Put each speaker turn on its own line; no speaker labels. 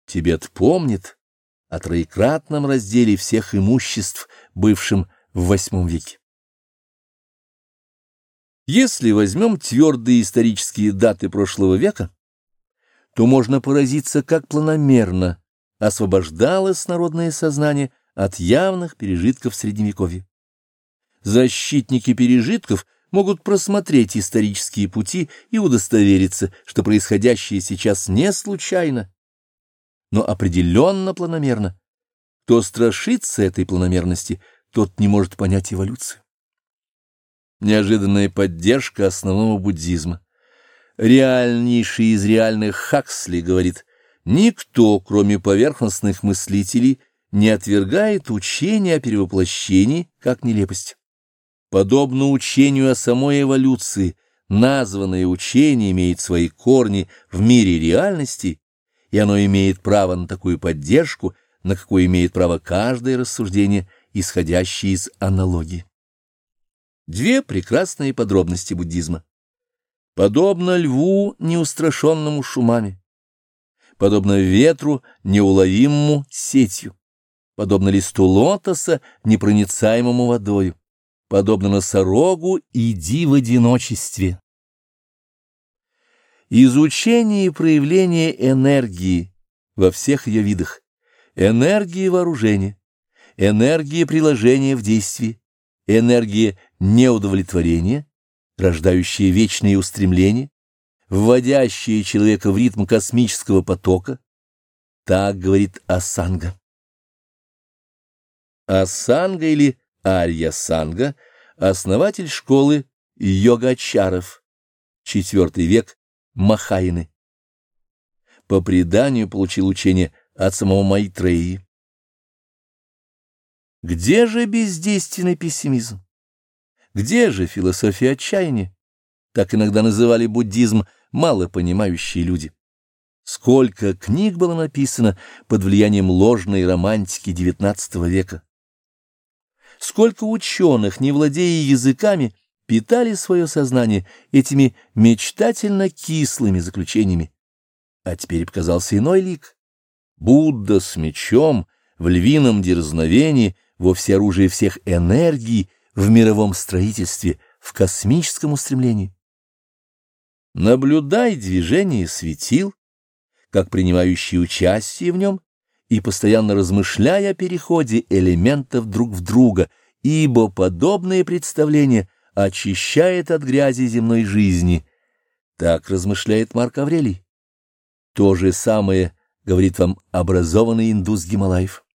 Тибет помнит о троекратном разделе всех имуществ, бывшем в VIII веке. Если возьмем твердые исторические даты прошлого века, то можно поразиться, как планомерно освобождалось народное сознание от явных пережитков Средневековья. Защитники пережитков могут просмотреть исторические пути и удостовериться, что происходящее сейчас не случайно, но определенно планомерно. Кто страшится этой планомерности, тот не может понять эволюцию. Неожиданная поддержка основного буддизма. Реальнейший из реальных Хаксли говорит: никто, кроме поверхностных мыслителей, не отвергает учение о перевоплощении как нелепость. Подобно учению о самой эволюции, названное учение имеет свои корни в мире реальности, и оно имеет право на такую поддержку, на какую имеет право каждое рассуждение, исходящее из аналогии. Две прекрасные подробности буддизма. Подобно льву, неустрашенному шумами, подобно ветру, неуловимому сетью, подобно листу лотоса, непроницаемому водою, подобно носорогу, иди в одиночестве. Изучение и проявление энергии во всех ее видах, энергии вооружения, энергии приложения в действии, энергия неудовлетворения, рождающая вечные устремления, вводящая человека в ритм космического потока, так говорит Асанга. Асанга или Арья-санга — основатель школы йогачаров, IV век, Махаяны. По преданию получил учение от самого Майтреи. Где же бездейственный пессимизм? Где же философия отчаяния? Так иногда называли буддизм малопонимающие люди. Сколько книг было написано под влиянием ложной романтики XIX века. Сколько ученых, не владея языками, питали свое сознание этими мечтательно-кислыми заключениями. А теперь показался иной лик. Будда с мечом, в львином дерзновении, во всеоружии всех энергий, в мировом строительстве, в космическом устремлении. Наблюдай движение светил, как принимающие участие в нем, и постоянно размышляя о переходе элементов друг в друга, ибо подобное представление очищает от грязи земной жизни. Так размышляет Марк Аврелий. То же самое говорит вам образованный индус Гималаев.